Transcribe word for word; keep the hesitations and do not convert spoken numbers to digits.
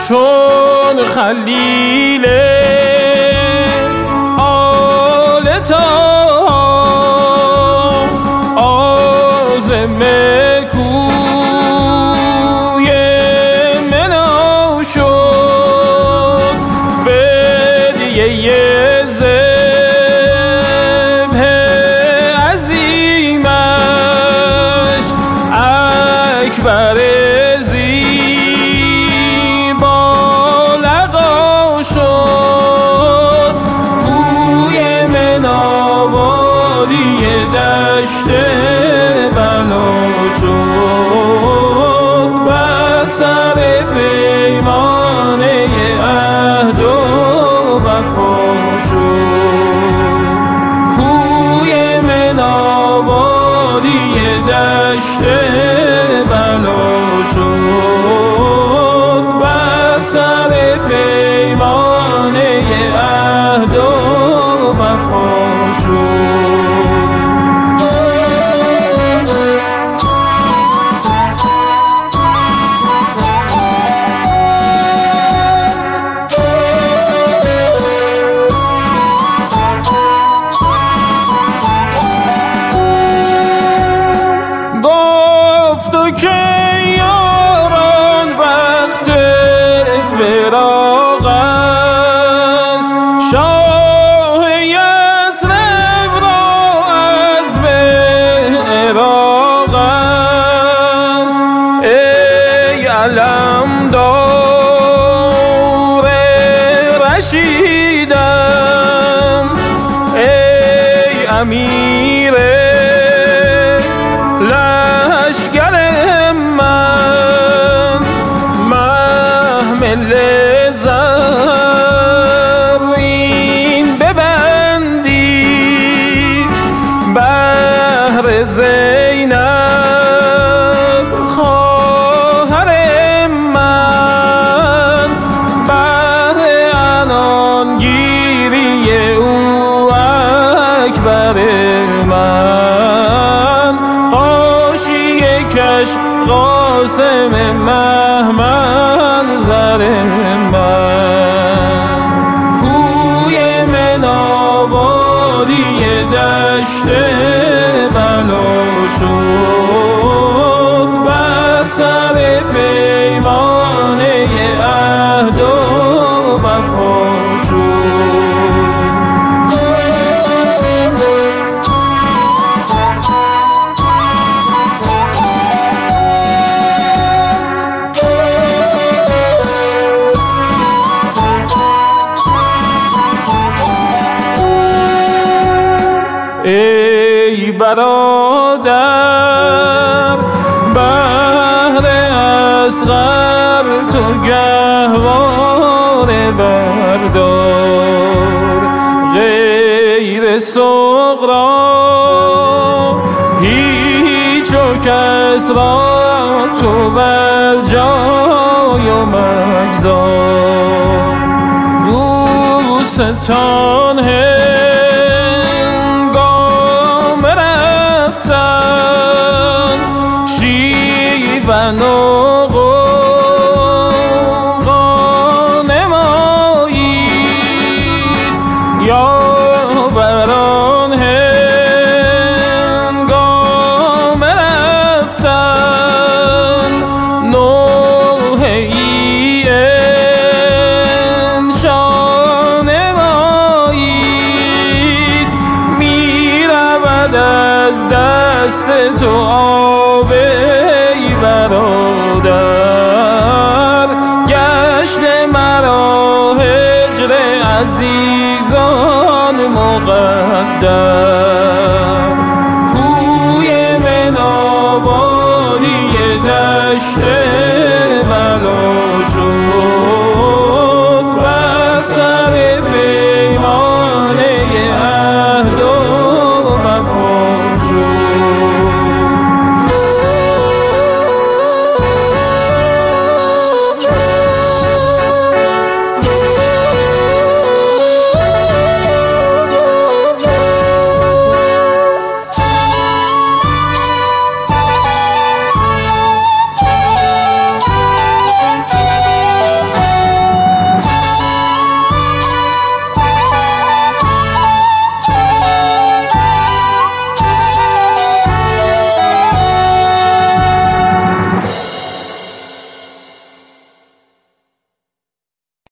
چون خلیل آل طه عازم کوی منا شد، فدیه ذبح عظیمش اکبر دشت بنا شد، بر سر پیمانه عهد و وفا شد. کوی مناواری دشت بنا شد، بر سر پیمانه عهد و وفا شد. تو که یاران وقت فراق است، شاه یثرب را عزم عراق است. ای علمدار رشیدم، ای امیر لشکر من، محمل زرین ببندی بهر زینب خواهر من، بهر عنانگیری او اکبر من، کش قاسم مهمن زر من. کوی مناواری دشت بنا شد، بر سر پیمانه عهد و وفا شد. ای برادر بهر اصغر تو گهواره بردار، غیر صغرا هیچ و کس را تو بر جای و مگذار. دوستان شیون و غوغا نمایید، یا بران هنگام رفتن نوحه ای انشا نمایید. می رود از دست تو آب برادر، گشت مرا هجر عزیزان مقدر. کوی مناواری دشت بنا شد،